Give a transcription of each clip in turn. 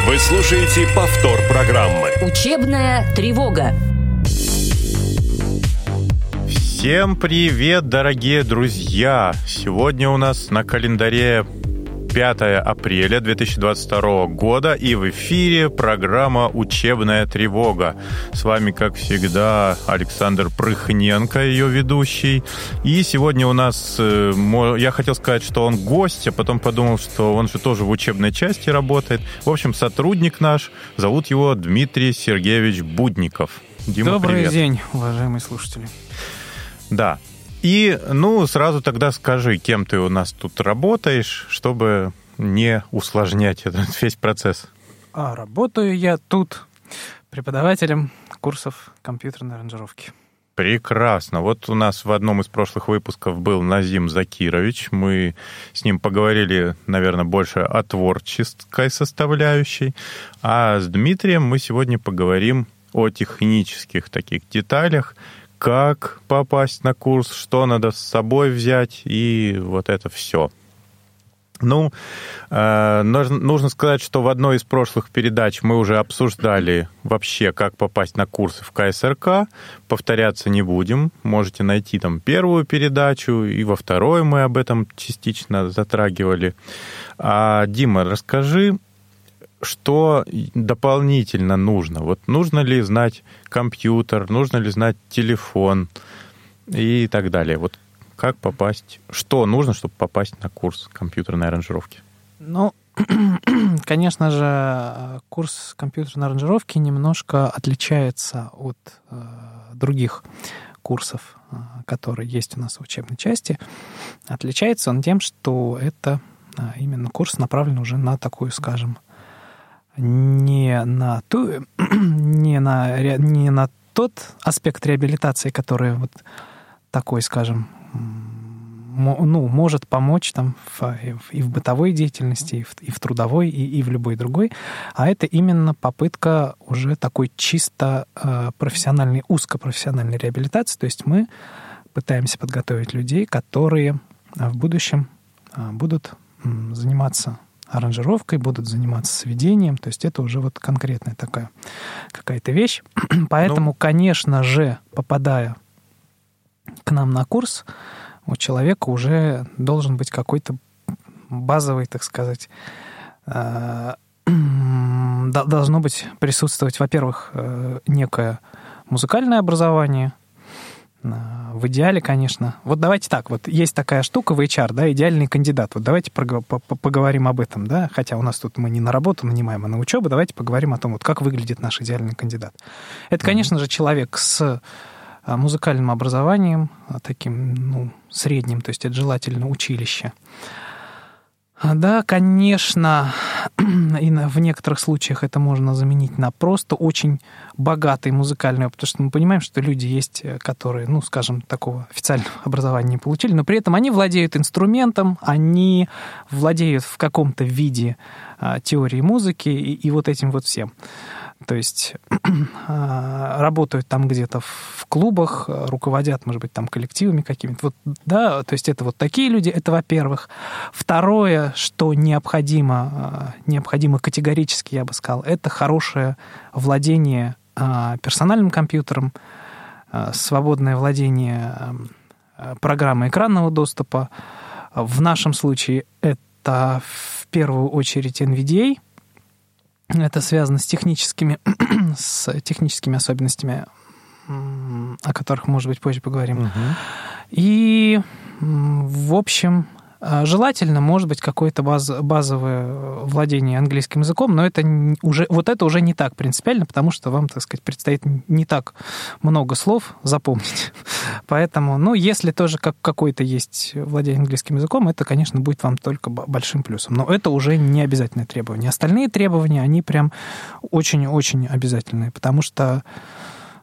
Вы слушаете повтор программы. Учебная тревога. Всем привет, дорогие друзья! Сегодня у нас на календаре 5 апреля 2022 года, и в эфире программа «Учебная тревога». С вами, как всегда, Александр Прыхненко, ее ведущий. И сегодня у нас, я хотел сказать, что он гость, а потом подумал, что он же тоже в учебной части работает. В общем, сотрудник наш, зовут его Дмитрий Сергеевич Будников. Дима, Добрый привет. день, уважаемые слушатели. Да. И, сразу тогда скажи, кем ты у нас тут работаешь, чтобы не усложнять этот весь процесс. Работаю я тут преподавателем курсов компьютерной аранжировки. Прекрасно. Вот у нас в одном из прошлых выпусков был Назим Закирович. Мы с ним поговорили, наверное, больше о творческой составляющей. А с Дмитрием мы сегодня поговорим о технических таких деталях, как попасть на курс, что надо с собой взять, и вот это все. Нужно сказать, что в одной из прошлых передач мы уже обсуждали вообще, как попасть на курсы в КСРК. Повторяться не будем. Можете найти там первую передачу, и во второй мы об этом частично затрагивали. Дима, расскажи, что дополнительно нужно? Вот нужно ли знать компьютер, нужно ли знать телефон и так далее? Вот как попасть? Что нужно, чтобы попасть на курс компьютерной аранжировки? Конечно же, курс компьютерной аранжировки немножко отличается от других курсов, которые есть у нас в учебной части. Отличается он тем, что это именно курс направлен уже на такую, скажем, не на тот аспект реабилитации, который вот такой, скажем, может помочь там и в бытовой деятельности, и в трудовой, и в любой другой, а это именно попытка уже такой чисто профессиональной, узкопрофессиональной реабилитации. То есть мы пытаемся подготовить людей, которые в будущем будут заниматься аранжировкой, будут заниматься сведением, то есть это уже вот конкретная такая какая-то вещь. Поэтому, конечно же, попадая к нам на курс, у человека уже должен быть какой-то базовый, так сказать, должно быть присутствовать, во-первых, некое музыкальное образование. В идеале, конечно. Вот давайте так, вот есть такая штука в HR, да, идеальный кандидат. Вот давайте поговорим об этом, да, хотя у нас тут мы не на работу нанимаем, а на учебу. Давайте поговорим о том, вот как выглядит наш идеальный кандидат. Это, конечно же, человек с музыкальным образованием, таким, средним, то есть это желательно училище. Да, конечно, и в некоторых случаях это можно заменить на просто очень богатый музыкальный опыт, потому что мы понимаем, что люди есть, которые, скажем, такого официального образования не получили, но при этом они владеют инструментом, они владеют в каком-то виде теории музыки и вот этим вот всем. То есть работают там где-то в клубах, руководят, может быть, там коллективами какими-то. Вот, да, то есть это вот такие люди, это во-первых. Второе, что необходимо категорически, я бы сказал, это хорошее владение персональным компьютером, свободное владение программой экранного доступа. В нашем случае это в первую очередь NVDA. Это связано с техническими особенностями, о которых, может быть, позже поговорим. И, в общем, желательно, может быть, какое-то базовое владение английским языком, но это уже не так принципиально, потому что вам, так сказать, предстоит не так много слов запомнить. Поэтому, если тоже какое-то есть владение английским языком, это, конечно, будет вам только большим плюсом. Но это уже не обязательное требование. Остальные требования, они прям очень-очень обязательные, потому что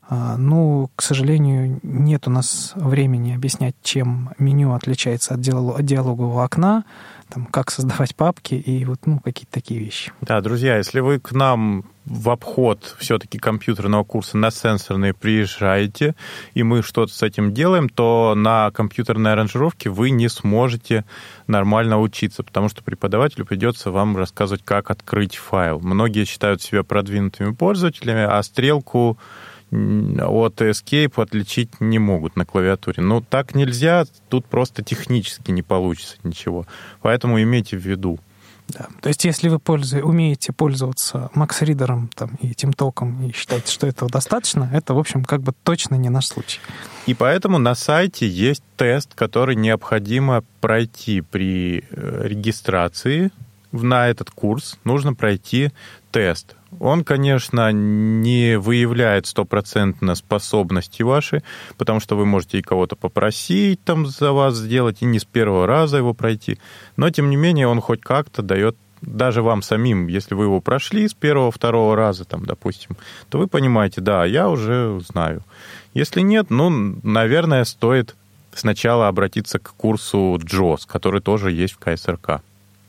Ну, к сожалению, нет у нас времени объяснять, чем меню отличается от диалогового окна, там, как создавать папки и вот, ну, какие-то такие вещи. Да, друзья, если вы к нам в обход все-таки компьютерного курса на сенсорные приезжаете, и мы что-то с этим делаем, то на компьютерной аранжировке вы не сможете нормально учиться, потому что преподавателю придется вам рассказывать, как открыть файл. Многие считают себя продвинутыми пользователями, а стрелку от Escape отличить не могут на клавиатуре. Но так нельзя, тут просто технически не получится ничего. Поэтому имейте в виду. Да. То есть, если вы умеете пользоваться Max-ридером там, и TeamTalk'ом и считаете, что этого достаточно, это, в общем, как бы точно не наш случай. И поэтому на сайте есть тест, который необходимо пройти при регистрации на этот курс. Нужно пройти тест. Он, конечно, не выявляет стопроцентно способности ваши, потому что вы можете и кого-то попросить там за вас сделать, и не с первого раза его пройти. Но, тем не менее, он хоть как-то дает даже вам самим, если вы его прошли с первого-второго раза, там, допустим, то вы понимаете, да, я уже знаю. Если нет, ну, наверное, стоит сначала обратиться к курсу JOS, который тоже есть в КСРК.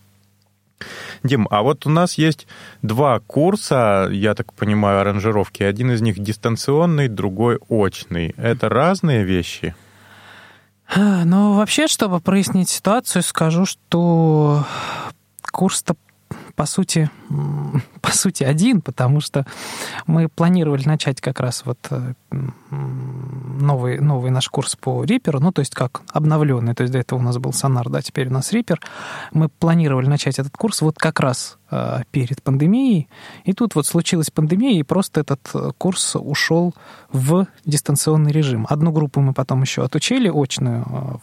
Дим, а вот у нас есть два курса, я так понимаю, аранжировки. Один из них дистанционный, другой очный. Это разные вещи? Ну, вообще, чтобы прояснить ситуацию, скажу, что курс-то по сути один, потому что мы планировали начать как раз вот новый наш курс по Reaper, ну, то есть как обновленный, то есть до этого у нас был Sonar, да, теперь у нас Reaper. Мы планировали начать этот курс вот как раз перед пандемией, и тут вот случилась пандемия, и просто этот курс ушел в дистанционный режим. Одну группу мы потом еще отучили, очную,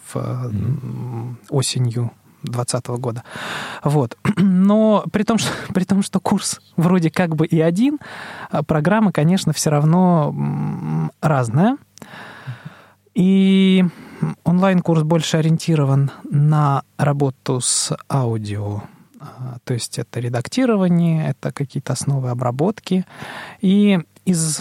осенью 2020 года. Вот. Но при том, что курс вроде как бы и один, программа, конечно, все равно разная. И онлайн-курс больше ориентирован на работу с аудио. То есть это редактирование, это какие-то основы обработки. И из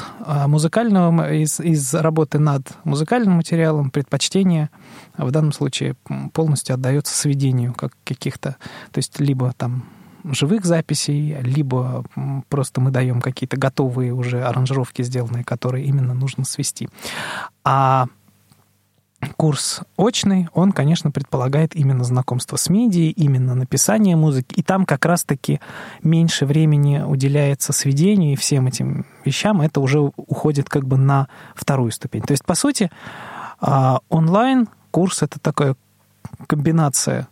работы над музыкальным материалом предпочтение в данном случае полностью отдается сведению как каких-то, то есть либо там живых записей, либо просто мы даем какие-то готовые уже аранжировки сделанные, которые именно нужно свести. А курс очный, он, конечно, предполагает именно знакомство с медией, именно написание музыки, и там как раз-таки меньше времени уделяется сведению и всем этим вещам, это уже уходит как бы на вторую ступень. То есть, по сути, онлайн-курс — это такая комбинация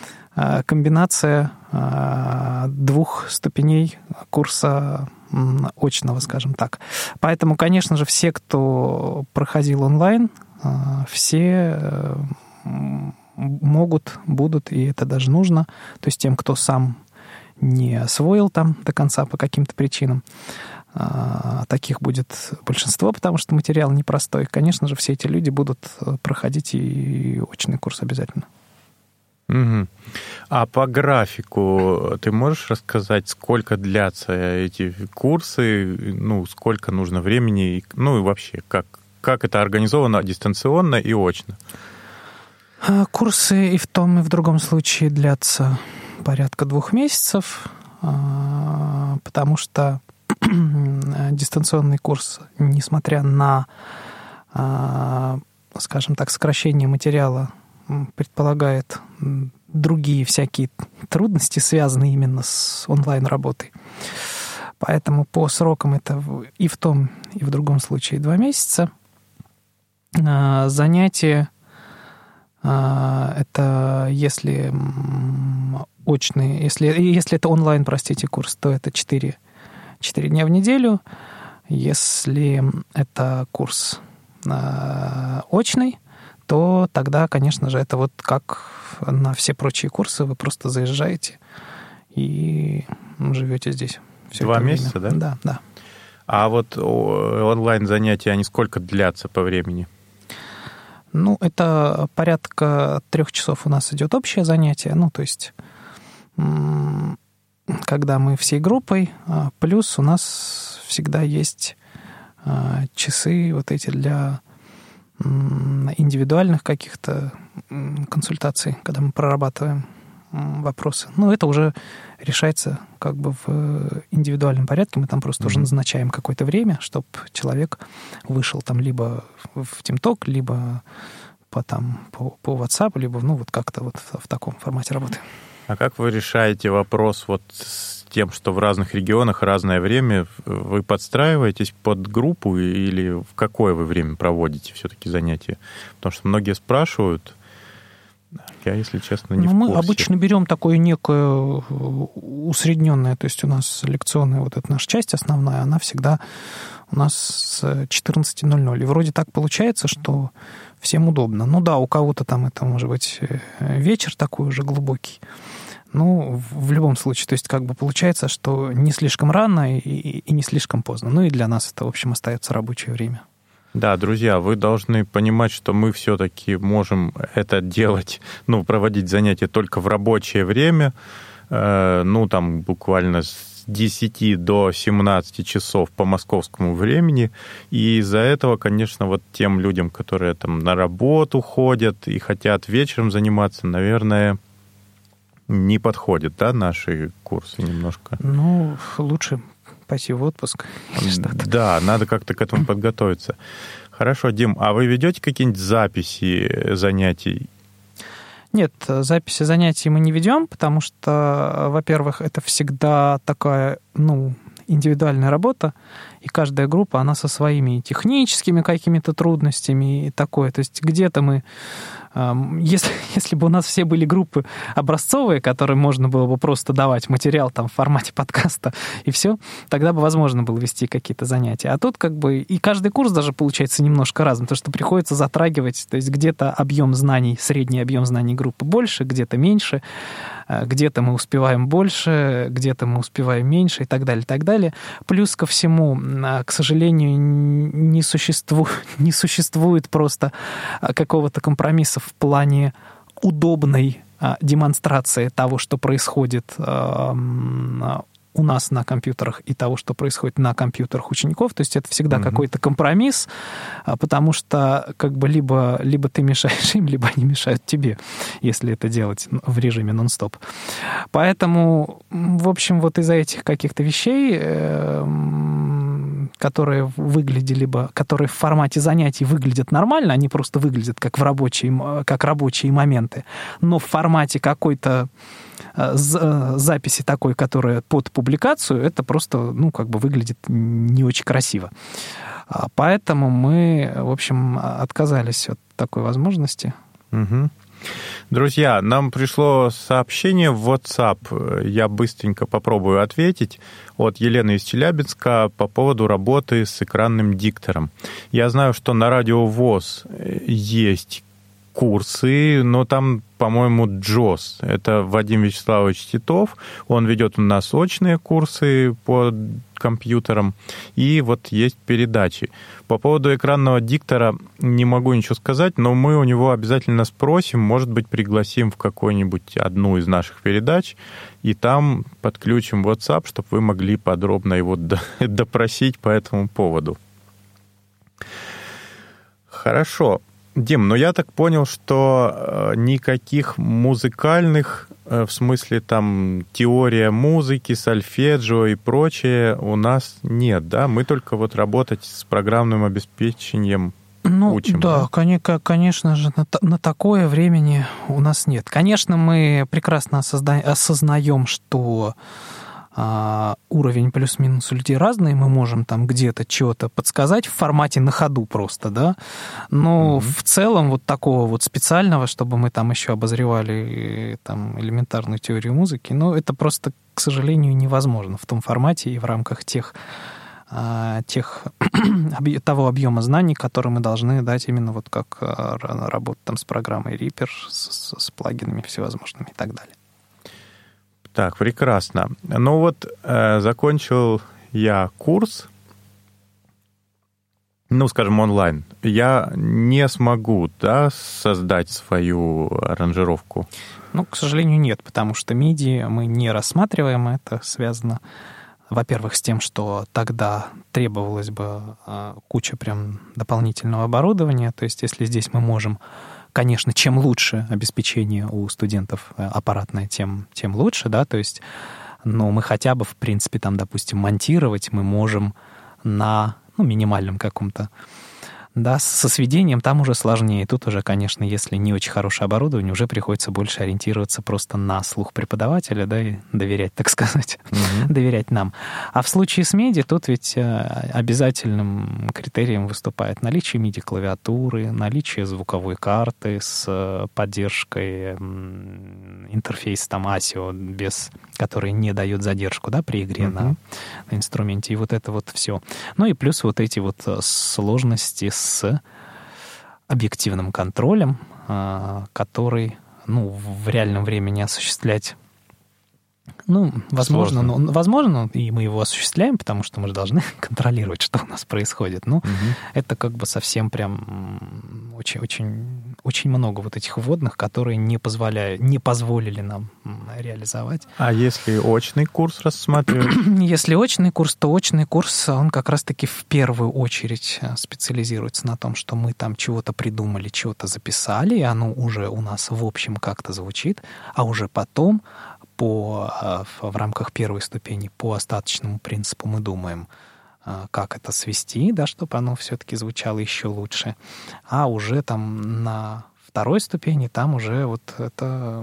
двух ступеней курса очного, скажем так. Поэтому, конечно же, все, кто проходил онлайн, все могут, будут, и это даже нужно. То есть тем, кто сам не освоил там до конца по каким-то причинам, таких будет большинство, потому что материал непростой. Конечно же, все эти люди будут проходить и очный курс обязательно. Угу. А по графику ты можешь рассказать, сколько длятся эти курсы, ну, сколько нужно времени, ну и вообще, как это организовано дистанционно и очно? Курсы и в том, и в другом случае длятся порядка 2 месяцев, потому что дистанционный курс, несмотря на, скажем так, сокращение материала, предполагает другие всякие трудности, связанные именно с онлайн-работой. Поэтому по срокам это и в том, и в другом случае 2 месяца. Занятия это если очные, если это онлайн, простите, курс, то это 4 дня в неделю. Если это курс очный, то тогда, конечно же, это вот как на все прочие курсы, вы просто заезжаете и живете здесь. 2 месяца, да? Да. А вот онлайн-занятия, они сколько длятся по времени? Ну, это порядка 3 часов у нас идет общее занятие. Ну, то есть, когда мы всей группой, плюс у нас всегда есть часы вот эти для индивидуальных каких-то консультаций, когда мы прорабатываем вопросы. Ну, это уже решается как бы в индивидуальном порядке. Мы там просто уже назначаем какое-то время, чтобы человек вышел там либо в TeamTalk, либо по WhatsApp, либо, ну, вот как-то вот в таком формате работаем. А как вы решаете вопрос вот с тем, что в разных регионах разное время? Вы подстраиваетесь под группу или в какое вы время проводите все-таки занятия? Потому что многие спрашивают. Я, если честно, не в курсе. Мы обычно берем такое некое усредненное, то есть у нас лекционная вот эта наша часть основная, она всегда у нас с 14:00. И вроде так получается, что всем удобно. Ну да, у кого-то там это может быть вечер такой уже глубокий. Ну, в любом случае, то есть как бы получается, что не слишком рано и не слишком поздно. Ну и для нас это, в общем, остается рабочее время. Да, друзья, вы должны понимать, что мы все-таки можем это делать, ну, проводить занятия только в рабочее время, ну, там буквально с 10 до 17 часов по московскому времени. И из-за этого, конечно, вот тем людям, которые там на работу ходят и хотят вечером заниматься, наверное, не подходят, да, наши курсы немножко? Ну, лучше пойти в отпуск или что-то. Да, надо как-то к этому подготовиться. Хорошо, Дим, а вы ведете какие-нибудь записи занятий? Нет, записи занятий мы не ведем, потому что, во-первых, это всегда такая, ну, индивидуальная работа, и каждая группа, она со своими техническими какими-то трудностями и такое. То есть где-то мы... Если бы у нас все были группы образцовые, которым можно было бы просто давать материал там в формате подкаста и все, тогда бы возможно было вести какие-то занятия. А тут как бы и каждый курс даже получается немножко разным, потому что приходится затрагивать, то есть где-то объем знаний, средний объем знаний группы больше, где-то меньше, где-то мы успеваем больше, где-то мы успеваем меньше и так далее, и так далее. Плюс ко всему, к сожалению, не существует просто какого-то компромисса в плане удобной демонстрации того, что происходит у нас на компьютерах и того, что происходит на компьютерах учеников. То есть это всегда какой-то компромисс, потому что как бы либо ты мешаешь им, либо они мешают тебе, если это делать в режиме нон-стоп. Поэтому, в общем, вот из-за этих каких-то вещей, которые которые в формате занятий выглядят нормально, они просто выглядят как рабочие моменты, но в формате какой-то записи такой, которая под публикацию, это просто, ну, как бы выглядит не очень красиво. Поэтому мы, в общем, отказались от такой возможности. Угу. Друзья, нам пришло сообщение в WhatsApp, я быстренько попробую ответить, от Елены из Челябинска по поводу работы с экранным диктором. Я знаю, что на Радио ВОС есть курсы, но там, по-моему, Джос. Это Вадим Вячеславович Титов. Он ведет у нас очные курсы по компьютерам. И вот есть передачи. По поводу экранного диктора не могу ничего сказать, но мы у него обязательно спросим, может быть, пригласим в какую-нибудь одну из наших передач, и там подключим WhatsApp, чтобы вы могли подробно его допросить по этому поводу. Хорошо. Дим, ну я так понял, что никаких музыкальных, в смысле там теория музыки, сольфеджио и прочее у нас нет, да? Мы только вот работать с программным обеспечением учим. Да, конечно же, на такое времени у нас нет. Конечно, мы прекрасно осознаем, что уровень плюс-минус у людей разный, мы можем там где-то чего-то подсказать в формате на ходу просто, да, но в целом вот такого вот специального, чтобы мы там еще обозревали там элементарную теорию музыки, ну, это просто, к сожалению, невозможно в том формате и в рамках того объема знаний, которые мы должны дать именно вот как работать там с программой Reaper, с плагинами всевозможными и так далее. Так, прекрасно. Ну вот, закончил я курс, ну, скажем, онлайн. Я не смогу, да, создать свою аранжировку? Ну, к сожалению, нет, потому что MIDI мы не рассматриваем, это связано Во-первых, с тем, что тогда требовалось бы куча прям дополнительного оборудования. То есть если здесь мы можем, конечно, чем лучше обеспечение у студентов аппаратное, тем лучше, да, то есть, но мы хотя бы, в принципе, там, допустим, монтировать мы можем на минимальном каком-то. Да, со сведением там уже сложнее. Тут уже, конечно, если не очень хорошее оборудование, уже приходится больше ориентироваться просто на слух преподавателя, да, и доверять, так сказать, доверять нам. А в случае с MIDI тут ведь обязательным критерием выступает наличие MIDI-клавиатуры, наличие звуковой карты с поддержкой интерфейса там ASIO, который не дает задержку, да, при игре на инструменте. И вот это вот все. Ну и плюс вот эти вот сложности с объективным контролем, который, в реальном времени осуществлять, возможно, и мы его осуществляем, потому что мы же должны контролировать, что у нас происходит. Это как бы совсем прям очень много вот этих вводных, которые не позволили нам реализовать. А если очный курс рассматривать? Если очный курс, то очный курс, он как раз-таки в первую очередь специализируется на том, что мы там чего-то придумали, чего-то записали, и оно уже у нас в общем как-то звучит, а уже потом в рамках первой ступени по остаточному принципу мы думаем, как это свести, да, чтобы оно все-таки звучало еще лучше. А уже там на второй ступени там уже вот это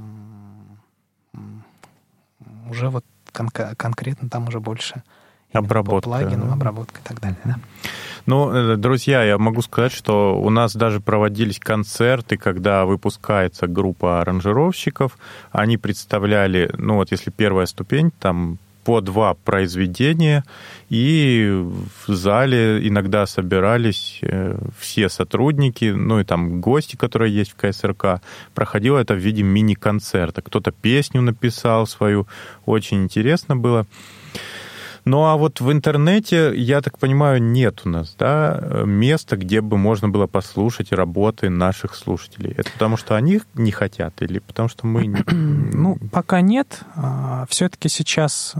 уже вот конкретно там уже больше обработка, по плагинам, обработка и так далее, да. Друзья, я могу сказать, что у нас даже проводились концерты, когда выпускается группа аранжировщиков. Они представляли, если первая ступень, там по 2 произведения, и в зале иногда собирались все сотрудники, и там гости, которые есть в КСРК. Проходило это в виде мини-концерта. Кто-то песню написал свою, очень интересно было. А вот в интернете, я так понимаю, нет у нас, да, места, где бы можно было послушать работы наших слушателей. Это потому, что они не хотят или потому, что мы не... Пока нет. Все-таки сейчас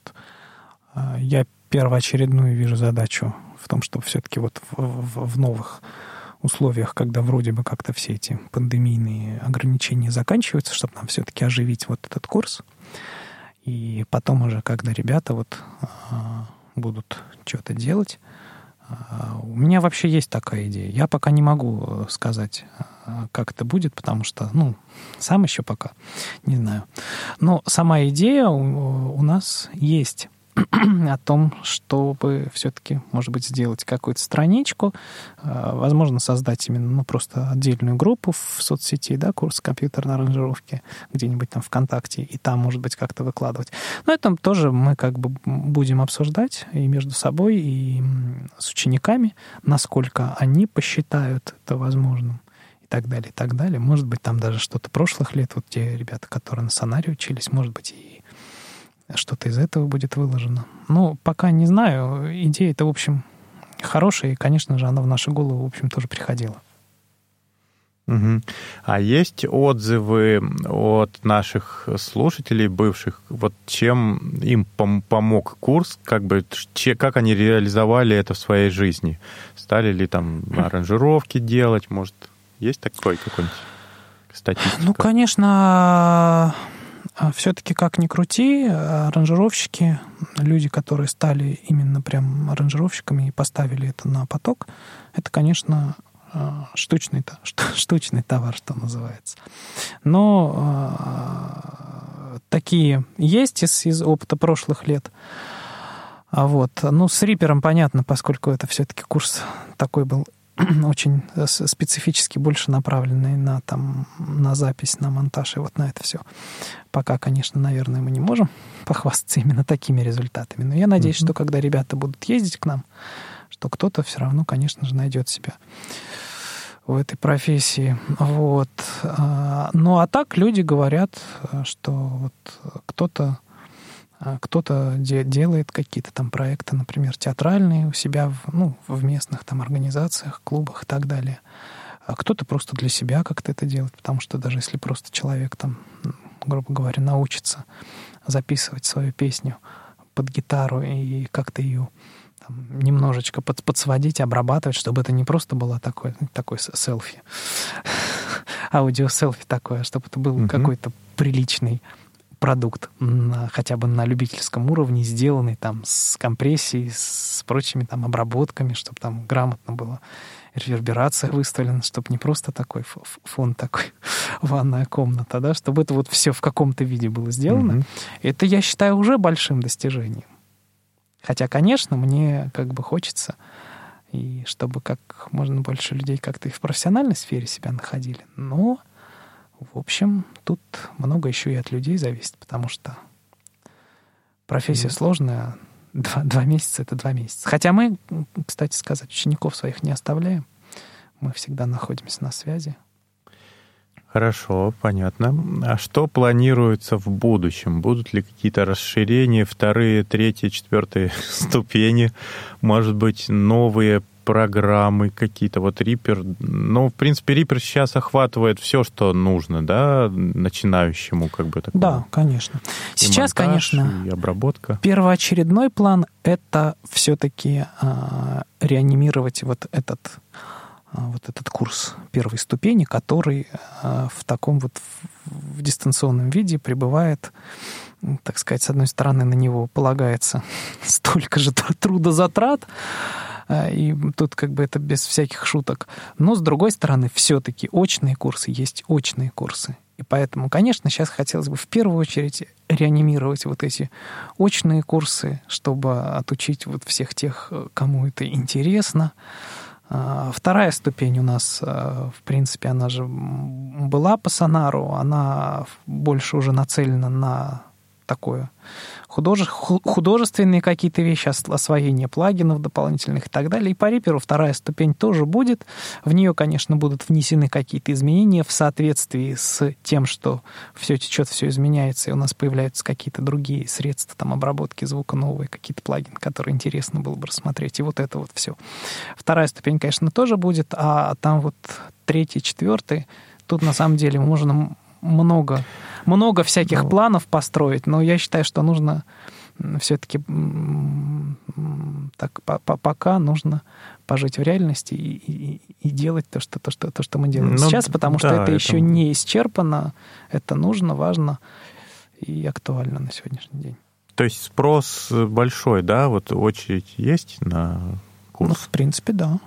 я первоочередную вижу задачу в том, чтобы все-таки вот в новых условиях, когда вроде бы как-то все эти пандемийные ограничения заканчиваются, чтобы нам все-таки оживить вот этот курс. И потом уже, когда ребята будут что-то делать, у меня вообще есть такая идея. Я пока не могу сказать, как это будет, потому что, сам еще пока не знаю. Но сама идея у нас есть о том, чтобы все-таки, может быть, сделать какую-то страничку, возможно, создать именно просто отдельную группу в соцсети, да, курс компьютерной аранжировки, где-нибудь там ВКонтакте, и там, может быть, как-то выкладывать. Но это тоже мы как бы будем обсуждать и между собой, и с учениками, насколько они посчитают это возможным. И так далее, и так далее. Может быть, там даже что-то прошлых лет, вот те ребята, которые на Сонарии учились, может быть, и что-то из этого будет выложено. Пока не знаю. Идея-то, в общем, хорошая, и, конечно же, она в нашу голову, в общем, тоже приходила. Угу. А есть отзывы от наших слушателей бывших, вот чем им помог курс, как они реализовали это в своей жизни? Стали ли там аранжировки делать? Может, есть такой какой-нибудь статистика? Конечно... Все-таки, как ни крути, аранжировщики, люди, которые стали именно прям аранжировщиками и поставили это на поток, это, конечно, штучный товар, что называется. Но такие есть из опыта прошлых лет. С Reaper понятно, поскольку это все-таки курс такой был очень специфически больше направленный на запись, на монтаж и вот на это все. Пока, конечно, наверное, мы не можем похвастаться именно такими результатами. Но я надеюсь, что когда ребята будут ездить к нам, что кто-то все равно, конечно же, найдет себя в этой профессии. А так люди говорят, что кто-то делает какие-то там проекты, например, театральные у себя в местных там организациях, клубах и так далее. А кто-то просто для себя как-то это делает, потому что даже если просто человек там, грубо говоря, научится записывать свою песню под гитару и как-то ее там немножечко подсводить, обрабатывать, чтобы это не просто было такой селфи, аудио-селфи такое, а чтобы это был какой-то приличный продукт, хотя бы на любительском уровне, сделанный там с компрессией, с прочими там обработками, чтобы там грамотно было реверберация выставлена, чтобы не просто такой фон, такой ванная комната, да, чтобы это вот все в каком-то виде было сделано. Это, я считаю, уже большим достижением. Хотя, конечно, мне как бы хочется, и чтобы как можно больше людей как-то и в профессиональной сфере себя находили. Но, в общем, тут много еще и от людей зависит, потому что профессия сложная. 2 месяца — это 2 месяца. Хотя мы, кстати сказать, учеников своих не оставляем. Мы всегда находимся на связи. Хорошо, понятно. А что планируется в будущем? Будут ли какие-то расширения, 2-е, 3-е, 4-е ступени? Может быть, новые программы какие-то? Вот Reaper... Ну, в принципе, Reaper сейчас охватывает все, что нужно, да, начинающему, как бы такому. Да, конечно. Сейчас, монтаж, конечно, и обработка. Первоочередной план — это все-таки реанимировать вот этот курс первой ступени, который в таком вот в дистанционном виде пребывает, так сказать, с одной стороны, на него полагается столько же трудозатрат, и тут как бы это без всяких шуток. Но, с другой стороны, все-таки очные курсы есть очные курсы. И поэтому, конечно, сейчас хотелось бы в первую очередь реанимировать вот эти очные курсы, чтобы отучить вот всех тех, кому это интересно. 2-я ступень у нас, в принципе, она же была по сонару, она больше уже нацелена на такое художественные какие-то вещи, освоение плагинов дополнительных и так далее. И по Reaper 2-я ступень тоже будет. В нее, конечно, будут внесены какие-то изменения в соответствии с тем, что все течет, все изменяется, и у нас появляются какие-то другие средства там, обработки звука, новые какие-то плагины, которые интересно было бы рассмотреть. И вот это вот все. 2-я ступень, конечно, тоже будет, а там вот 3-й, 4-й, тут на самом деле можно много всяких планов построить, но я считаю, что нужно все-таки так пока нужно пожить в реальности и делать то, что мы делаем сейчас, потому что это еще не исчерпано, это нужно, важно и актуально на сегодняшний день. То есть спрос большой, да? Вот очередь есть на курс? Ну, в принципе, да.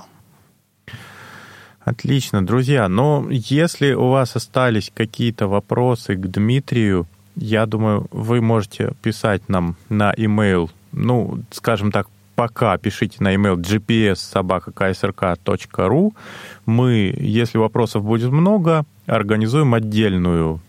Отлично, друзья. Но если у вас остались какие-то вопросы к Дмитрию, я думаю, вы можете писать нам на email, ну, скажем так, пока пишите на email gps@ksrk.ru. Мы, если вопросов будет много, организуем отдельную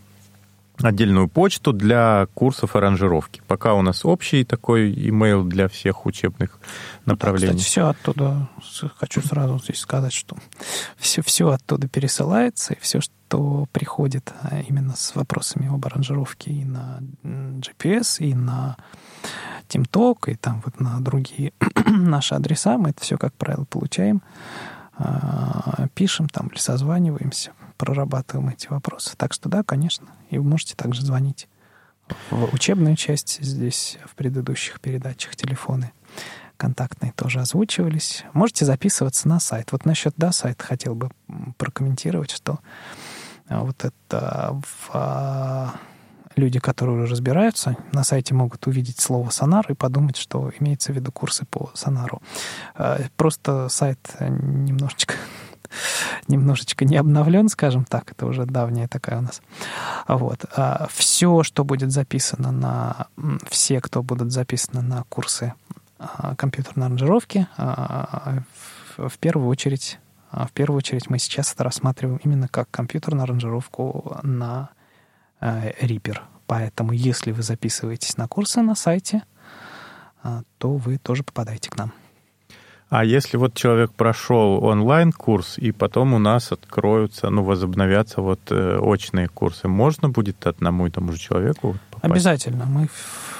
почту для курсов аранжировки. Пока у нас общий такой email для всех учебных направлений. Кстати, все оттуда, хочу сразу здесь сказать, что все оттуда пересылается, и все, что приходит именно с вопросами об аранжировке и на GPS, и на TeamTalk, и там вот на другие наши адреса, мы это все, как правило, получаем, пишем там или созваниваемся, прорабатываем эти вопросы. Так что да, конечно. И вы можете также звонить в учебную часть. Здесь в предыдущих передачах телефоны контактные тоже озвучивались. Можете записываться на сайт. Вот насчет сайта хотел бы прокомментировать, что вот это люди, которые уже разбираются, на сайте могут увидеть слово «сонар» и подумать, что имеется в виду курсы по сонару. Просто сайт немножечко не обновлен, скажем так, это уже давняя такая у нас. Вот. Все, что будет записано все, кто будут записаны на курсы компьютерной аранжировки, в первую очередь мы сейчас это рассматриваем именно как компьютерную аранжировку на Reaper. Поэтому, если вы записываетесь на курсы на сайте, то вы тоже попадаете к нам. А если вот человек прошел онлайн-курс, и потом у нас откроются, возобновятся очные курсы, можно будет одному и тому же человеку попасть? Обязательно. Мы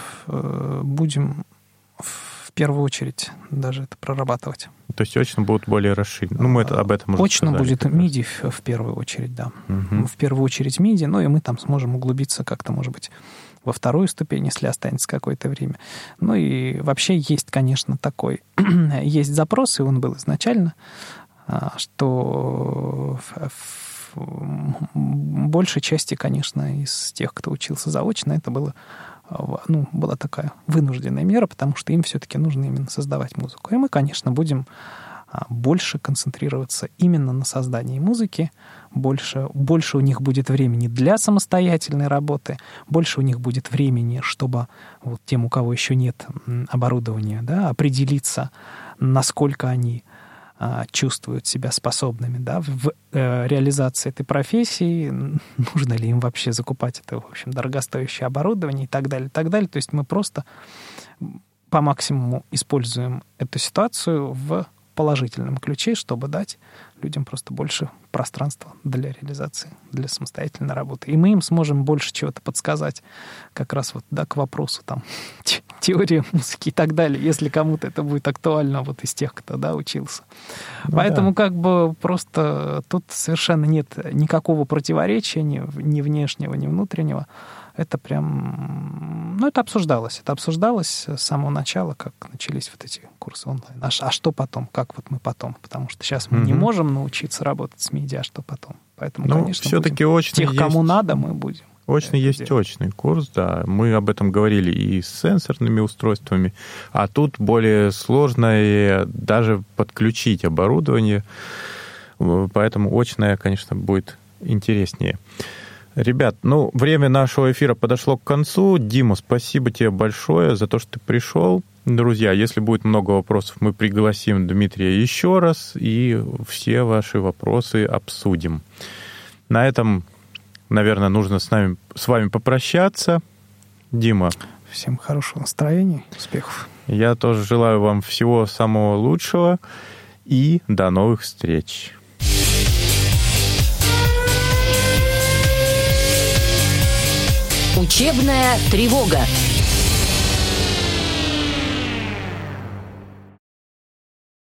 будем в первую очередь даже это прорабатывать. То есть очно будут более расширены. Мы об этом уже очно сказали. Будет MIDI в первую очередь, да. В первую очередь MIDI, и мы там сможем углубиться как-то, может быть, во вторую ступень, если останется какое-то время. Ну и вообще есть, конечно, такой... есть запрос, и он был изначально, что в большей части, конечно, из тех, кто учился заочно, это было, была такая вынужденная мера, потому что им все-таки нужно именно создавать музыку. И мы, конечно, будем больше концентрироваться именно на создании музыки, больше у них будет времени для самостоятельной работы, больше у них будет времени, чтобы вот тем, у кого еще нет оборудования, да, определиться, насколько они чувствуют себя способными, да, в реализации этой профессии, нужно ли им вообще закупать это, в общем, дорогостоящее оборудование и так далее, и так далее. То есть мы просто по максимуму используем эту ситуацию в положительном ключе, чтобы дать людям просто больше пространства для реализации, для самостоятельной работы. И мы им сможем больше чего-то подсказать, как раз вот, да, к вопросу там теории музыки и так далее, если кому-то это будет актуально вот из тех, кто, да, учился. Ну, поэтому как бы просто тут совершенно нет никакого противоречия ни внешнего, ни внутреннего. Это прям... это обсуждалось. Это обсуждалось с самого начала, как начались вот эти курсы онлайн. А что потом? Как вот мы потом? Потому что сейчас мы не можем научиться работать с медиа, а что потом? Поэтому, конечно, все-таки очный тех, кому надо, мы будем. Очный есть делать. Очный курс, да. Мы об этом говорили и с сенсорными устройствами, а тут более сложно даже подключить оборудование. Поэтому очное, конечно, будет интереснее. Ребят, время нашего эфира подошло к концу. Дима, спасибо тебе большое за то, что ты пришел. Друзья, если будет много вопросов, мы пригласим Дмитрия еще раз и все ваши вопросы обсудим. На этом, наверное, нужно с вами попрощаться. Дима. Всем хорошего настроения, успехов. Я тоже желаю вам всего самого лучшего и до новых встреч. Учебная тревога.